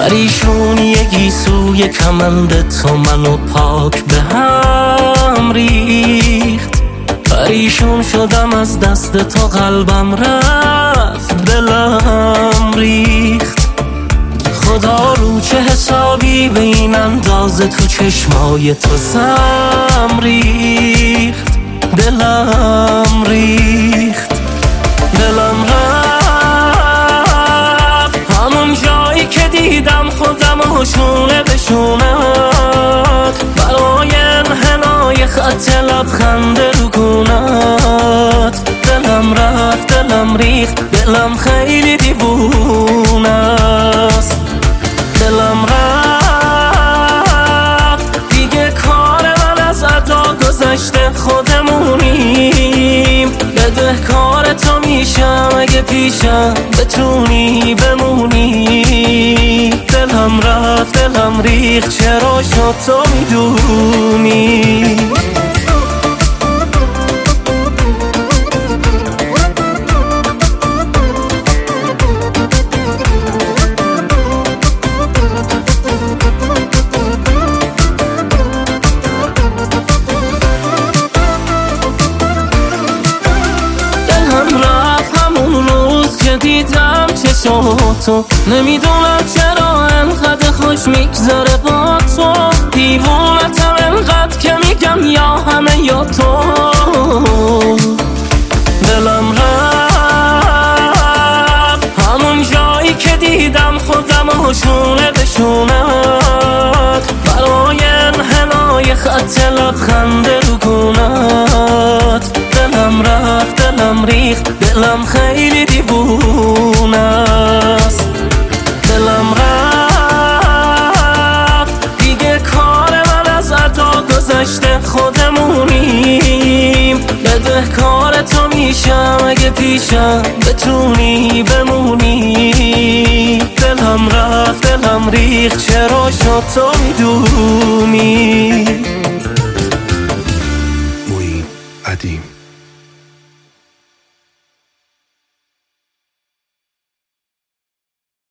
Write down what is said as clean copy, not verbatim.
پریشونی گیسوی کمند تو منو پاک به هم ریخت. پریشون شدم از دست تو، قلبم رفت، دلم ریخت. خدا رو چه حسابی به این اندازه تو چشمای تو سم ریخت. دلم ریخت، دلم رفت همون جایی که دیدم خودم و شونه به شونت، برای انحنای خط لبخند رو گونت. دلم رفت، دلم ریخت، دلم خیلی دیوونه است. دلم رفت دیگه، کار من از ادا گذشته، خودمونیم. بدهکار تو میشم اگه پیشم بتونی بمونی. دلم رفت، دلم ریخت، چرا شد تو میدونی. دیدم چشاتو، نمیدونم چرا انقدر خوش میگذره با تو. دیوونتم انقدر که میگم یا همه یا تو. دلم رفت همون جایی که دیدم خودم و شونه به شونت، برای انحنای خط لبخند رو گونت. دلم رفت، دلم ریخت، دلم خیلی دیوونه است. دلم رفت دیگه، کار من از ادا گذشته، خودمونیم. بدهکار تو میشم اگه پیشم بتونی بمونی. دلم رفت، دلم ریخت، چرا شد تو میدونی. معین عدیم.